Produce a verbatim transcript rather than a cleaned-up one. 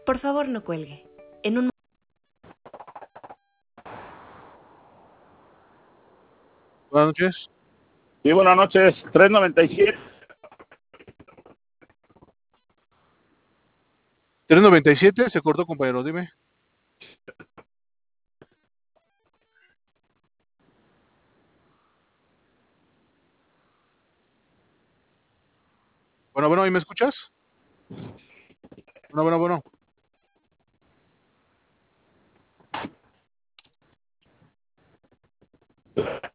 Por favor, no cuelgue. En un Buenas noches. Sí, buenas noches. tres noventa y siete. tres noventa y siete, se cortó, compañero, dime. Bueno, bueno, ¿y me escuchas? Bueno, bueno, bueno.